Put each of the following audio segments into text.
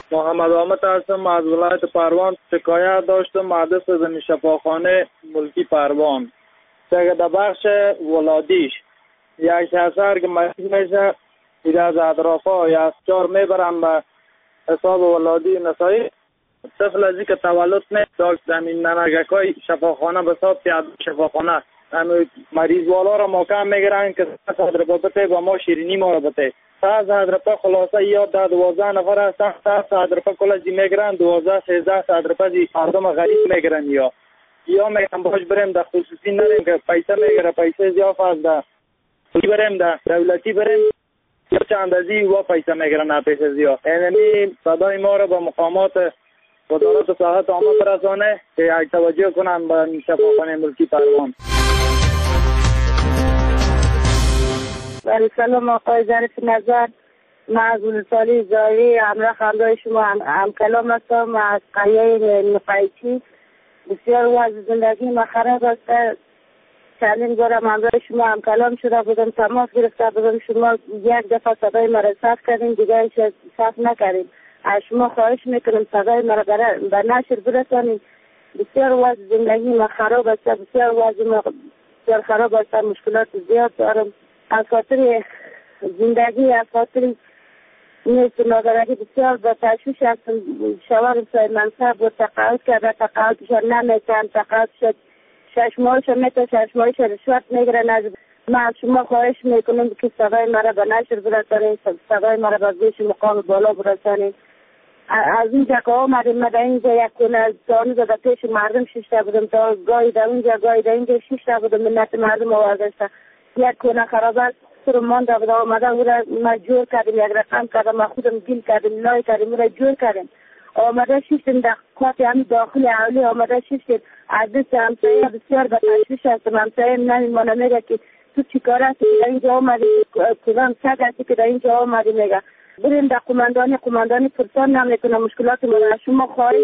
محمد آمد هستم از ولایت پروان. شکایت داشتم از زمین شفاخانه ملکی پروان که در بخش ولادیش یک شخص که مریض میشه ایده از اطرافا یا افچار میبرن به حساب ولادی نسایی. طفل از که تولد نیست زمین ننگکای شفاخانه به حساب شفاخانه مریض والا را محکم میگیرن که 100 روپیه بته با ما شیرینی ما را بته. 100 روپیه خلاصه یا 12 نفر هستن 100 روپیه کلازی میگیرن 12-13 روپیه مردم غریب میگیرن یا میگن باش بریم در خصوصی نریم که پیسه میگیره پیسه زیاف از در بریم در دولتی بریم یا چند ازی و پیسه میگیرن نه پیسه زیاد. اینمی صدای ما را به مقامات وزارت صحت عامه برسانه که یک توجه کنن به شفاخانه ملکی پروان. بله سلام آقای ظریف نظر، من از ولسوالی زاویه همراه شما هم کلام هستم از قریه نقایچی. بسیار وضع زندگی ما خراب است. چندین بارم همراه شما هم کلام شده بودم، تماس گرفته بودم، شما یک دفعه صدای مرا ثبت کردین دیگه ثبت نکردین. از شما خواهش میکنم صدای مرا به نشر برسانید. بسیار وضع زندگی ما خراب است، بسیار وضع ما بسیار خراب است، مشکلات زیاد دارم. از خاطر زندگی از خاطر نیست نادرگی بسیار با تشویش هستم. شوهر صاحب منصب و تقاعد کرده، تقاعدشان نمیتن، تقاعدش 6 ماهش میتن، 6 ماهش رشوت میگیرن. من از شما خواهش میکنم که صدای مرا به نشر برسانید، صدای مرا به گوش مقام بالا برسانید. از اینجا که آمدیم من در اینجا یک کنه دانو زده پیش مردم شیشته بودم، تا گاهی در اونجا گاهی در اینجا شیشته بودم، منت مردم آوردشته. یک کنه خراب است سر مانده بود، آمده او را ما جور کردیم، یک رقم کردم، ما خودم گیل کردیم، لای کردیم، او را جور کردیم. آمده شیشتیم در کات همین داخل اولی آمده شیشتیم. از دست همسایه بسیار به تشویش هستم. همسایه نمیمانه میگه که تو چی کار هستی که در اینجا آمدی، کدام سگ هستی که در اینجا آمدی. میگه بریم در قماندانی پرسان نمیکنم مشکلات من. شما خواهش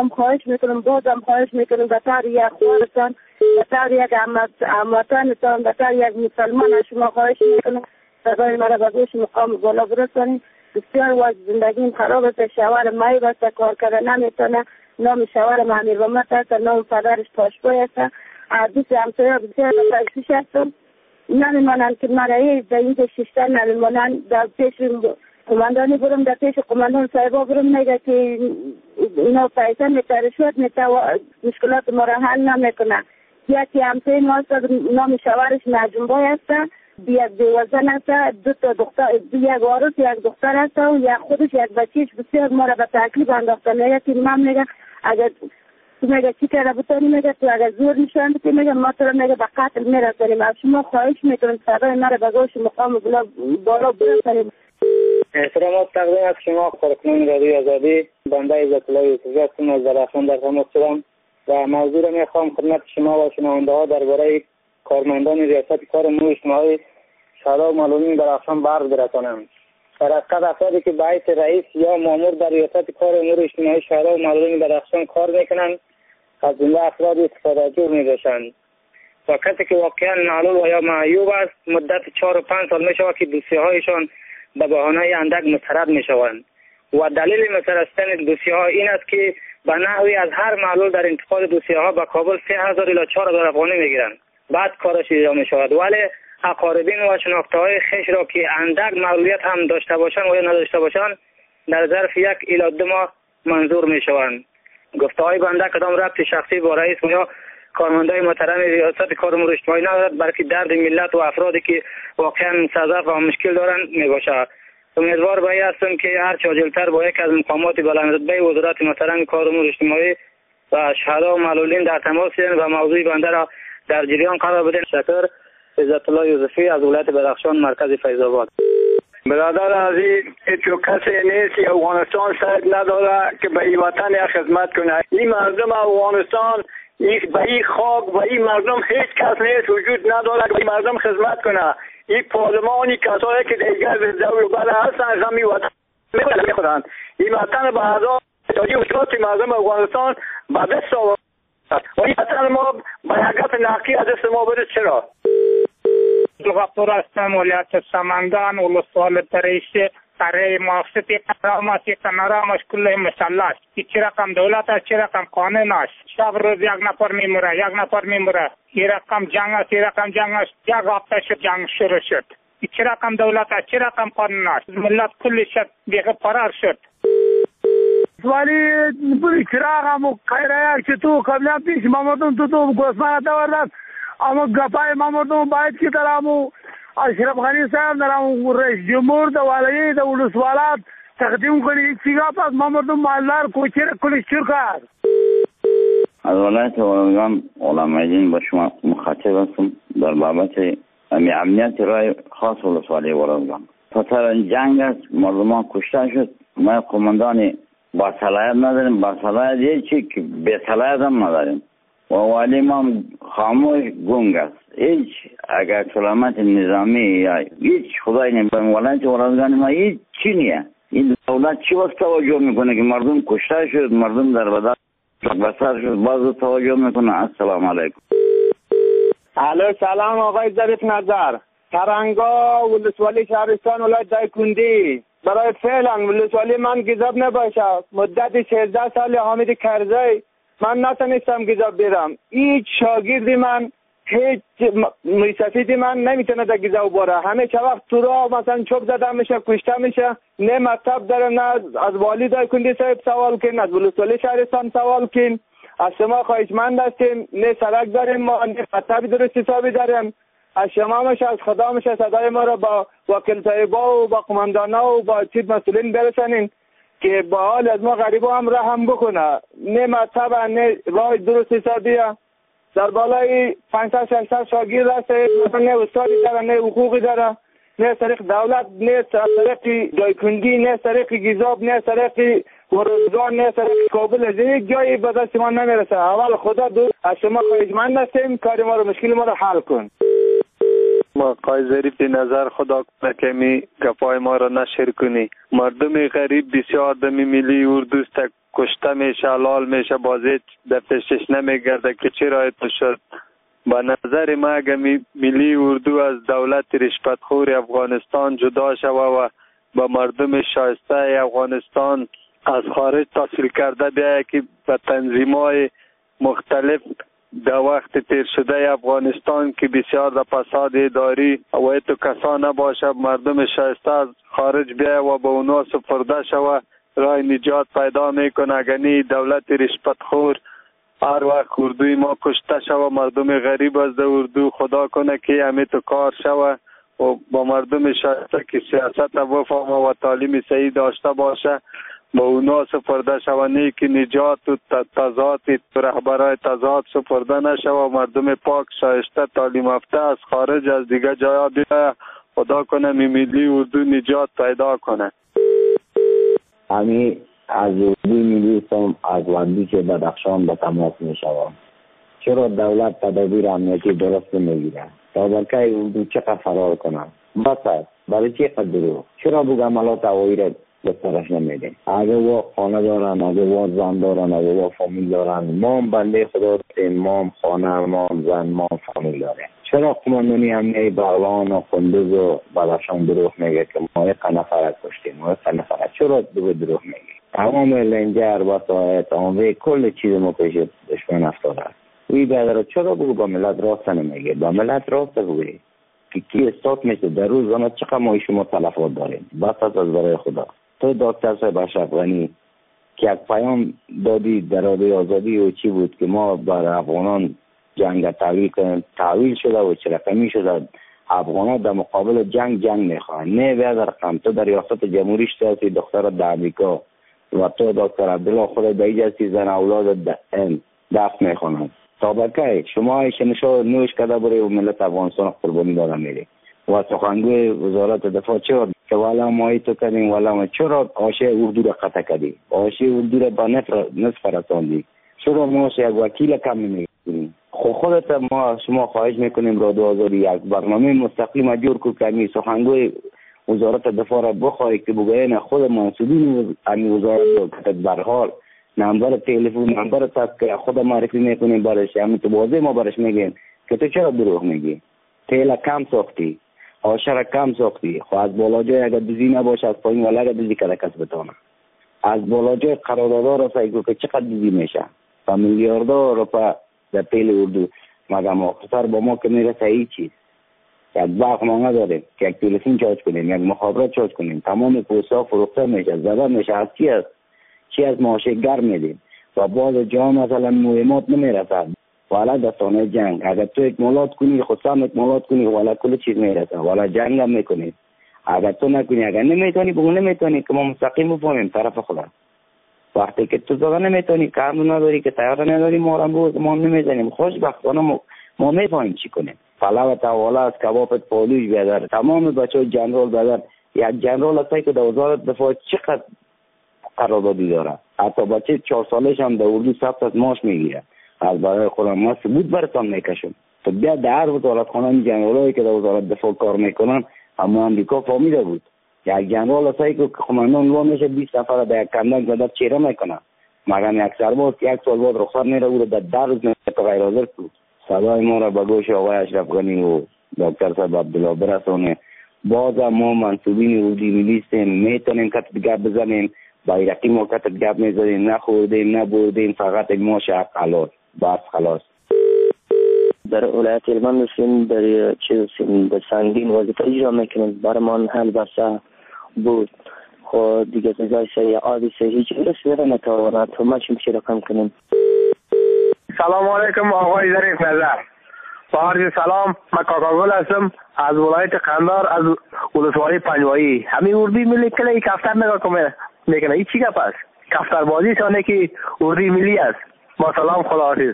میکنم بازم خواهش میکنم به طور یک خوارتان، به طور یک هموطنتان، به طور یک مسلمان شما خواهش میکنم صدای مرا به گوش مقام بالا برسانید. بسیار وضع زندگیم خراب است. شوهر مایب است، کار کردن نمیتونه. نام شوهرم امیر محمد است، نام پدرش پاشپای است. دوست همسایه بسیار به تشویش هستم. نمیمانند که مرایی در اینجا شیشتن نمیمانند. در پیش قماندانی برم، در پیش قماندان صاحبا برم، میگه که اینا پیسه میته، رشوت میته و مشکلات ما را حل نمیکنه. یکی همسایه ما است، نام شوهرش نجمبای است، یک دیوزن است، 2 تا دختر، یک عروس یک دختر است و یک خودش یک بچهش. بسیار ما را به تکلیف انداخته. میگه که من میگه اگر تو میگه چی کرده بودی، میگه تو اگر زور نشان بدی، میگه ما تو را میگه به قتل میرسانیم. از شما خواهش میکنم صدای ما را به گوش مقام بالا برسانید. احترامات تقدیم از شما کارکنان رادیوی آزادی. بنده عزت الله یوسفی هستم از درخشان در تماس شدم و موضوع را میخوام خدمت شما و شنونده ها درباره کارمندان ریاست کار امور اجتماعی شهردار معلولین درخشان برق برسانم. در حقیقت افرادی که به حیث رئیس یا مامور در ریاست کار امور اجتماعی شهردار معلولین درخشان کار میکنند از جمله افراد استفاده جوی میباشند و کسی که واقعا معلول و یا معیوب است مدت 4 و 5 سال میشود که دوسیه هایشان به بهانه اندک مسترد میشوند و دلیل مستردستن دوسیه ها این است که به نحوی از هر معلول در انتقال دوسیه ها به کابل 3000 الی 4000 افغانی میگیرند. بعد کارش اجرا میشود، ولی اقاربین و شناخته های خویش را که اندک معلولیت هم داشته باشند و یا نداشته باشند در ظرف 1 الی 2 ماه منظور میشوند. گفته های بنده کدام ربط شخصی با رئیس و یا کارمندای محترم ریاست کار امور اجتماعی ندارد، بلکه درد ملت و افرادی که واقعا مستضعف و مشکل دارند میباشد. امیدوار به این هستم که هر چه عاجل‌تر با یک از مقامات بلندرتبه وزارت محترم کار امور اجتماعی و شهداء و معلولین در تماس شوند و موضوع بنده را در جریان قرار بدهید. شکر. عزت الله یوسفی از ولایت بدخشان مرکز فیض آباد. برادر عزیز، هیچ کسی نیست افغانستان سعی نداره که به این وطن خدمت کنه. این مردم افغانستان به این خاک و این مردم هیچ کس نیست وجود نداره که به این مردم خدمت کنه. این پارلمانی کسایی که دیگر دور بر هستن همین وطن میخورند. این وطن به اعضا اتحادیه مشکلات مردم افغانستان به دست آورد و این وطن ما به حقیقت نقی از دست ما بره. چرا؟ غفور هستم، ولایت سمنگان، ولسوالی پریشی. برای مقصد قرام است کنارام است کله مسئله است. چه رقم دولت است چه رقم قانون است. شب روز یک نفر میموره. این رقم جنگ است یک هفته شد جنگ شروع شد. چه رقم دولت است چه رقم قانون است. ملت کلش دیگه فرار شد. ولی بری چراغ هم خیره که تو قبلا پیش مامردم تو گوسمانه داوردن اما گپای مامردم باید که درامو اشرف غنی صاحب درامو رئیس جمهور د والایی د ولسوالات تقدیم کنی چی گپ از مامردم مالدار کوچر کلش چرکار از ولایت ورزگان علمای دین با شما مخاطب هستم در بابت امنیت رای خاص ولسوالی ورزگان. پس جنگ است مردمان کشته شد. ما قماندان با صلاحیت نداریم. با صلاحیت یه چی که به صلاحیت هم نداریم و والی ما خاموش گنگ است. هیچ اگر سلامت نظامی یا هیچ خدای نمیدونم ولایت ورزگان ما هیچ چی نیه. این دولت چی وقت توجه میکنه که مردم کشته شد مردم در بدر بسر شد باز توجه میکنه. السلام علیکم. الو سلام آقای ظریف نظر ترنگا ولسوالی شهرستان ولایت دایکنډي. برای فعلا ولسوالی من گذاب نباشه. مدت 16 سال حامد کرزی من نتونستم گذاب برم. هیچ شاگردی من هیچ میسفیدی من نمیتونه در گذاب بره. همه چه وقت تو راه مثلا چوب زده میشه کشته میشه. نه مطلب داره نه از والی دایکنډي صاحب سوال کن از ولسوالی شهرستان سوال کن. از شما خواهشمند هستیم. نه سرک داریم ما نه مطلب درست حسابی داریم. از شما میشه از خدا میشه صدای ما را با وکیل طیبا و با قماندانا و با چیز مسئولین برسانین که با حال از ما غریبا هم رحم بکنه. نه مطلب نه راه درست حسابیه. در بالای 500 شاگرد هست مثلا نه استادی داره نه حقوقی داره نه طریق دولت نه طریق دایکنډي نه طریق گذاب نه طریق ورزگان نه طریق کابل از یک جایی به دست ما نمیرسه. اول خدا دو از شما خواهشمند هستیم کار ما رو مشکل ما رو حل کن. ما آقای ظریف نظر خدا کنه که می گپای ما را نشر کنی. مردم غریب بسیار دمی ملی اردوست کشته میشه لال میشه بازی در پیشش نمیگرده که چرا ایتو شد. با نظر ما اگه ملی اردو از دولت رشوتخور افغانستان جدا شوه و با مردم شایسته افغانستان از خارج تحصیل کرده بیایه که به تنظیم‌های مختلف در وقت تیر شده افغانستان که بسیار در فساد اداری و ایتو کسا نباشه مردم شایسته از خارج بیایه و به اونا سپرده شوه راه نجات پیدا میکنه. اگنی دولت رشوتخور هر وقت اردوی ما کشته شوه مردم غریب از اردو خدا کنه که همه تو کار شوه و با مردم شایسته که سیاست وفهم و تعلیم صحیح داشته باشه با اونا سپرده شوه نه که نجات و تضاد رهبرای تضاد سپرده نشوه. مردم پاک شایسته تعلیم یافته از خارج از دیگه جایا بیایه خدا کنه ملی اردو نجات پیدا کنه. امی از اردوی ملی سم از وندی که بدخشان به تماس می شوم. چرا دولت تدابیر امنیتی درست نمیگیره؟ تا برکه اردو چقدر فرار کنم؟ بس برای چی قدرو؟ چرا بگه عملات هوایی را بسترش نمیده؟ اگه وا خانه دارن اگه وا زن دارن اگه وا فامیل دارن ما هم بنده خدا داریم ما هم خانه ما هم زن ما هم فامیل داریم. چرا قماندانی امنیتی بغلان و قندوز و بدخشان دروغ میگه که ما یک نفر کشتیم ما یک نفر چرا دروغ میگه؟ تمام لنجر وسایط تمام کل چیز ما پیش دشمن افتاده است. وی بدر چرا بگو با ملت راست نمیگه؟ با ملت راست بگوی که کی استاد میشه در روز زمان چقدر ما شما تلفات داریم. بس از برای خدا تو دکتر صاحب اشرف غنی که یک پیام دادی در رادیو آزادی و چی بود که ما بر افغانان جنگ تحویل کنیم تحویل شده و چه رقمی شده افغانان در مقابل جنگ میخوان. نه بیاد رقم تو در ریاست جمهوریش هستی دختر در امریکا و تو دکتر عبدالله خود در هستی زن اولاد دفت میخوانند تا بکه شما ایشنشو نوش کده بره و ملت افغانستان قربانی داده میره و سخنگوی وزارت دفاع چرا که والا مایی تو کردیم والا ما چرا آشه اردو را قطع کردی آشه اردو را با نصف رساندی چرا ما یک وکیل کم نمیگیریم خودت ما شما خواهش میکنیم رادیو آزادی یک برنامه مستقیم جور کو که سخنگوی وزارت دفاع را بخواهی که بگوین خود مسئولین امی وزارت کتت برحال نمبر تلفن نمبر تذکره خود معرفی میکنیم برش همین تو بازه ما برش میگیم که تو چرا دروغ میگی تیلا کم ساختی آشه را کم ساختی. خب از بالا جای اگر دوزی نباشه از پایین ولی اگر دوزی کده کس بتانه. از بالا جای قراردادها را سایگو که چقدر دوزی میشه و میلیاردها روپا در تیل اردو مگم آخر با ما که میرسه هیچ چیز. یک وقت ما نداریم که یک تلفن چارج کنیم، یک مخابرات چارج کنیم، تمام پوستا فروخته میشه، زده میشه. از چی از معاش گرم میدیم و باز جا مثلا مهمات نمیرسد والا دستانه جنگ. اگر تو اکمالات کنی خود سام اکمالات کنی والا کل چیز میرسه، والا جنگ هم میکنی. اگر تو نکنی، اگر نمیتونی بگو نمیتونی که ما مستقیم بفهمیم طرف خدا. وقتی که تو زغن نمیتونی، کار نداری، که تیار نداری، ما هم بگو ما نمیزنیم. خوشبختانه ما میفهمیم چی کنیم. فلا و توالا از کبابت پالوش بیادر تمام بچه های جنرال بیادر. یک جنرال هسته که در وزارت دفاع چقدر قراردادی داره، حتی بچه 4 سالش هم در اردو ثبت از معاش میگیره. از برای خودم ما ثبوت براتون میکشم. تو بیا در هر وزارت خانه جنرالایی که در وزارت دفاع کار میکنن اما امریکا فهمیده بود یک جنرال هسته که قماندان وا میشه 20 نفر در یک کندن زده چیره میکنه، مگر یک سرباز 1 سال بعد رخصت میره بود در روز غیر حاضر بود. صدای ما را به گوش آقای اشرف غنی و دکتر صاحب عبدالله برسونه. باز ما منصوبین اردو ملی هستیم، میتونیم کتب گپ بزنیم، بایرقی ما کتب گپ میزنیم، نخوردیم نبردیم، فقط ما شق حلال بس خلاص. در ولایت هلمند هستیم، در به سنگین وظیفه اجرا میکنیم. برای من حل بسه بود. خب دیگه تجای سری عادی سری هیچ رسیده نتواند تو ما چی رقم کنیم. سلام علیکم آقای ظریف نظر. بارج سلام، من کاکاگل هستم از ولایت قندار از ولسوالی پنجوایی. همین اردوی ملی کلی یک کفتر نگاه میکنه. این چی گپ است؟ کفتر بازی شانه که اردوی ملی است. با سلام، خداحافظ.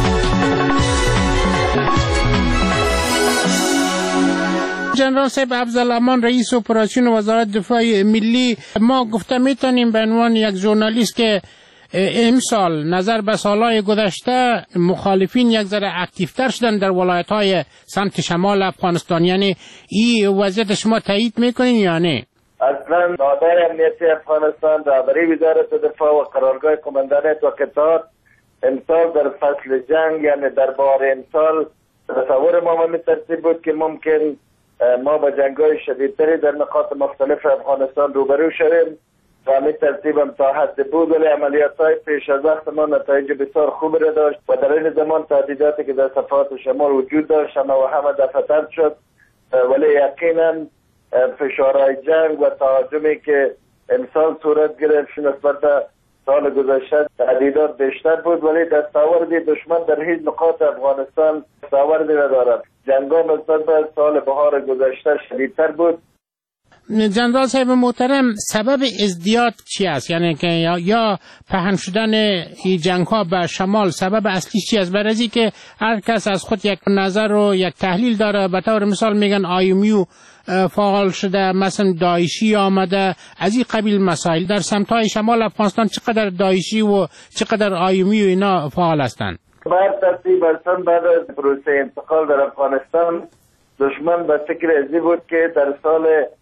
جنرال صاحب افضلامان رئیس اپراسیون وزارت دفاع ملی، ما گفته میتونیم به عنوان یک ژورنالیست که امسال نظر به سالهای گذشته مخالفین یک ذره اکتیفتر شدن در ولایت‌های سمت شمال افغانستان، یعنی این وضعیت شما تایید میکنین یا نه؟ اصلا نادر امنیتی افغانستان رهبری وزارت دفاع و قرارگاه کماندانیت و قطار امسال در فصل جنگ، یعنی در بهار امسال تصور ما به ترتیب بود که ممکن ما با جنگ‌های شدیدتری در نقاط مختلف افغانستان روبرو شویم و همین ترتیب هم تا حد بود، ولی عملیات‌های پیش از وقت ما نتایج بسیار خوبی را داشت و در این زمان تهدیداتی که در صفحات شمال وجود داشت همه دفع طرد شد، ولی یقینا فشارهای جنگ و تهاجمی که امسال صورت گرفت نسبت به سال گذشته تهدیدات بیشتر بود، ولی دستاورد دشمن در هیچ نقاط افغانستان دستاوردی ندارد. جنگ‌ها نسبت به سال بهار گذشته شدیدتر بود. جنرال صاحب محترم، سبب ازدیاد چی است؟ یعنی که یا پهن شدن این جنگ‌ها به شمال سبب اصلی چی است؟ برای که هر کس از خود یک نظر و یک تحلیل داره. به طور مثال میگن آیومیو فعال شده، مثلا داعشی آمده، از این قبیل مسائل. در سمت‌های شمال افغانستان چقدر داعشی و چقدر آیومی و اینا فعال هستند؟ بر ترتیب اصلا بعد از پروسه انتقال در افغانستان دشمن به فکر ازی بود که در سال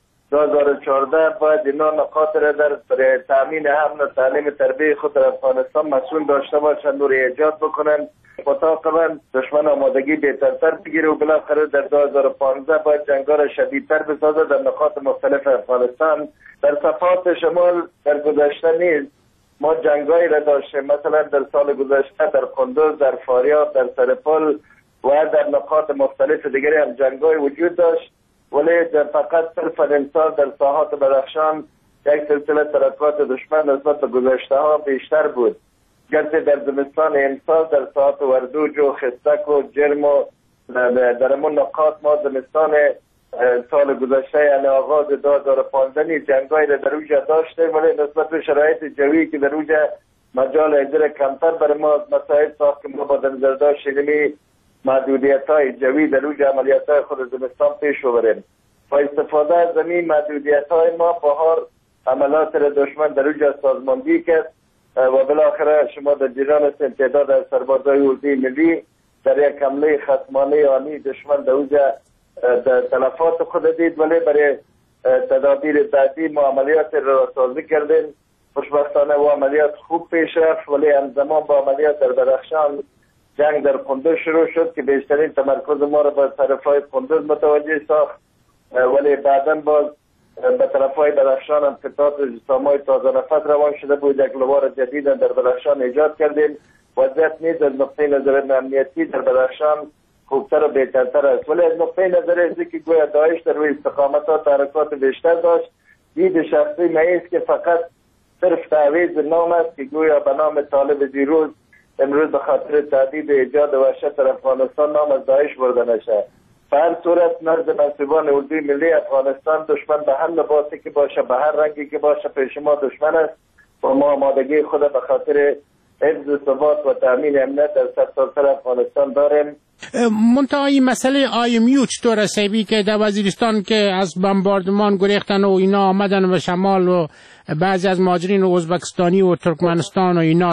2014 باید اینا نقاط را در تامین امن و تعلیم تربیه خود در افغانستان مسئول داشته باشند و ایجاد بکنند. مطابقاً دشمن آمادگی بهترتر بگیره و بالاخره در 2015 باید جنگ‌ها را شدیدتر بسازه در نقاط مختلف افغانستان. در صفحات شمال در گذشته نیز ما جنگ‌هایی را داشتیم، مثلا در سال گذشته در قندوز، در فاریاب، در سرپل و در نقاط مختلف دیگری هم جنگ‌های وجود داشت، ولی فقط صرف امسال در ساحات بدخشان یک سلسله ترکات دشمن نسبت به گذشته‌ها بیشتر بود. گرچه در زمستان امسال در ساحات وردوج و خستک و جرم و در امون نقاط ما زمستان سال گذشته یعنی آغاز 2015 نیز جنگ‌هایی را در اوجا داشتیم، ولی نسبت به شرایط جویی که در اوجا مجال اجرا کمتر برای ما مسائل ساخت که ما با در نظر داشتیم محدودیت‌های جوی در اوج عملیات‌های خود زمستان پیش ببریم. با استفاده از زمین محدودیت‌های ما بهار عملیات را دشمن در اوج سازماندهی کرد و بالاخره شما در جریان هستین تعداد از سربازای اردوی ملی در یک حمله خصمانه آنی دشمن در اوج تلفات خود دید، ولی برای تدابیر بعدی ما عملیات را سازی کردیم. خوشبختانه و عملیات خوب پیش رفت، ولی همزمان با عملیات در بدخشان جنگ در قندوز شروع شد که بیشترین تمرکز ما را به طرفای قندوز متوجه ساخت ولی بعدا باز به طرفای بدخشان هم قطعات جسامای تازه نفس روان شده بود. یک لوار جدید در بدخشان ایجاد کردیم. وضعیت نیز از نقطه نظر امنیتی در بدخشان خوبتر و بهترتر است، ولی از نقطه نظر ازی که گویا داعش در روی استقامت‌ها تحرکات بیشتر داشت، دید شخصی من است که فقط صرف تعویض نام است که گویا به نام طالب دیروز امروز به خاطر تهدید ایجاد وحشت در افغانستان نام از داعش برده نشه. به هر صورت نزد منصبان اردوی ملی افغانستان دشمن به هر لباسی که باشه، به هر رنگی که باشه، پیش ما دشمن است و ما آمادگی خود به خاطر حفظ ثبات و تامین امنیت در سرتاسر افغانستان داریم. منتها این مسئله IMU چطور است که در وزیرستان که از بمباردمان گریختن و اینا آمدن به شمال و بعضی از مهاجرین ازبکستانی و ترکمنستان و اینا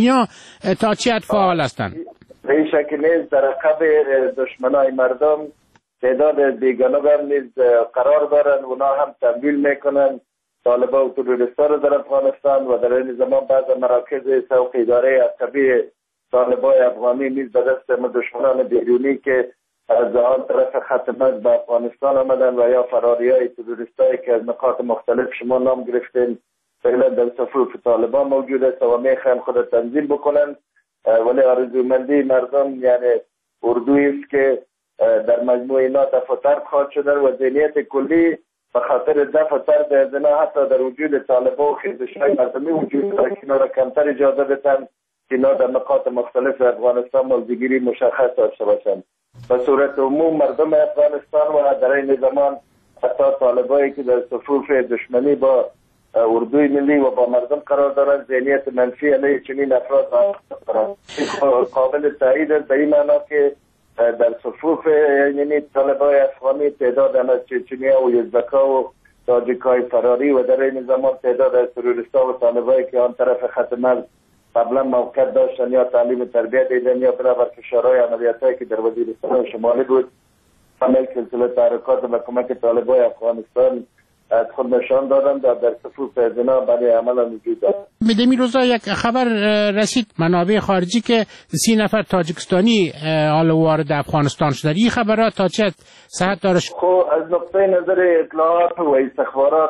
تا چه حد فعال هستند؟ به شکل نیز در عقب دشمنای مردم تعداد بیگانه هم نیز قرار دارن، اونا هم تمویل میکنن طالبان و تروریستا رو در افغانستان و در این زمان بعض مراکز سوق اداره عقبی طالبان افغانی نیز به دست دشمنان بیرونی که از آن طرف خط مرز به افغانستان آمدن و یا فراریای تروریستایی که از نقاط مختلف شما نام گرفتین فعلا در صفوف طالبان موجود است و میخوان خود تنظیم بکنن. ولی آرزومندی مردم یعنی اردویی است که در مجموع اینا دفع ترد خواهد شدن و ذهنیت کلی به خاطر دفع ترد از اینا حتی در وجود طالبان و خیزش‌های مردمی وجود دارد که اینا را کمتر اجازه بدن که اینا در نقاط مختلف افغانستان موضع‌گیری مشخص داشته باشند. به صورت عموم مردم افغانستان و در این زمان حتی طالبایی که در صفوف دشمنی با اردوی ملی و با مردم قرار دارند ذهنیت منفی علیه چنین افراد دارند. قابل تایید است به این معنا که در صفوف یعنی طالبای افغانی تعداد از چچنیا و یزدکا و تاجیکای فراری و در این زمان تعداد از تروریستا و طالبایی که آن طرف خط مرز قبلا موقعیت داشتن یا تعلیم تربیت دیدن یا برابر فشارهای عملیاتایی که در وزیرستان شمالی بود همه سلسله تحرکات و کمک طالبای افغانستان از خود نشان دادن در صفوف زنا برای عمل وجود دارد. بدمی روزا یک خبر رسید منابع خارجی که 30 نفر تاجیکستانی حال وارد افغانستان شدند. این خبرات تا چه صحت داره؟ خب از نقطه نظر اطلاعات و استخبارات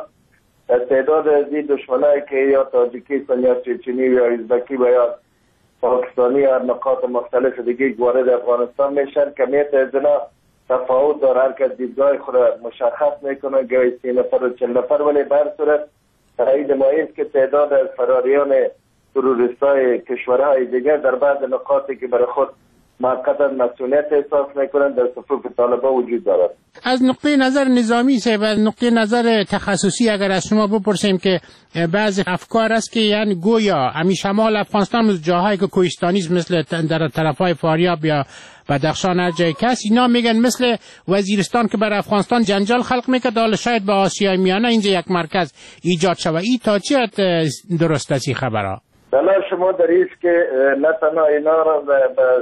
تعداد از این دشمنایی که یا تاجیکستان یا چچنی یا ازبکی و یا پاکستانی یا نقاط مختلف دیگه وارد افغانستان میشن کمیت از اینا تفاوت داره، هر کس دیدگاه خود مشخص میکنه گاهی 30 نفر و 40 نفر، ولی به هر صورت تایید ما است که تعداد از فراریان تروریستای کشورهای دیگر در بعض نقاطی که برای خود موقتا مسئولیت احساس میکنن در صفوف طالبان وجود دارد. از نقطه نظر نظامی و از نقطه نظر تخصصی اگر از شما بپرسیم که بعضی افکار است که یعنی گویا همین شمال افغانستان جاهایی که کوهستانیست مثل در طرفای فاریاب یا بدخشان هر جای کس اینا میگن مثل وزیرستان که بر افغانستان جنجال خلق میکرد، حالا شاید به آسیای میانه اینجا یک مرکز ایجاد شود. این تا چه درست است این خبرها؟ بلا شما دارید که نه تنها اینا را به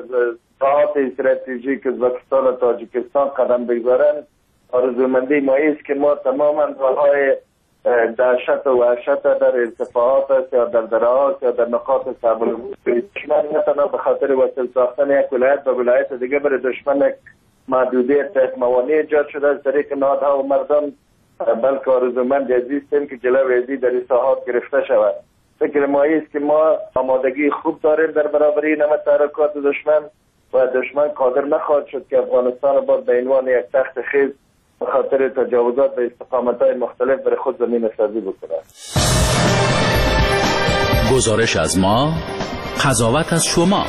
ساحات استراتژیک ازبکستان و تاجیکستان قدم بگذارن، آرزومندی ما است که ما تماما راههای دهشت و وحشت در ارتفاعات است یا در درهات یا در نقاط صعب دشمن نه تنها به خاطر وصل ساختن یک ولایت به ولایت دیگه برای دشمن یک محدودیت یک موانع ایجاد شده از طریق نهادها و مردم، بلکه آرزومند عزیزیم که جلوی ازی در این ساحات گرفته شود. فکر ما است که ما آمادگی خوب داریم در برابری نمط تحرکات دشمن و دشمن قادر نخواهد شد که افغانستان را باز به عنوان یک تخت خیز به خاطر تجاوزات به استقامت‌های مختلف برای خود زمین سازی بکند. گزارش از ما، قضاوت از شما.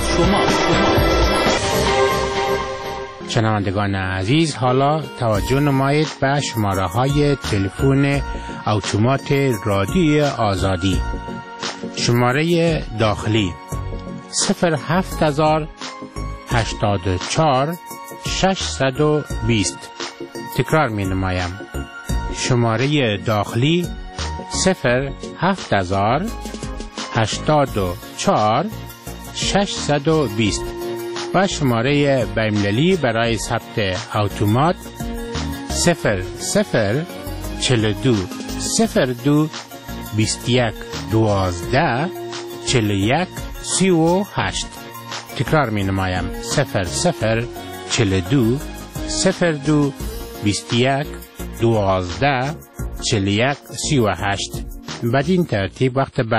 شنوندگان عزیز، حالا توجه نمایید به شماره‌های تلفن اتومات رادیوی آزادی. شماره داخلی 07084 620. تکرار می نمایم. شماره داخلی 07084 620 و شماره بین‌المللی برای ثبت اتومات 0042 02 21 12 41 38. تکرار می نمایم 0042 02 21 12 41 38. بدین ترتیب وقت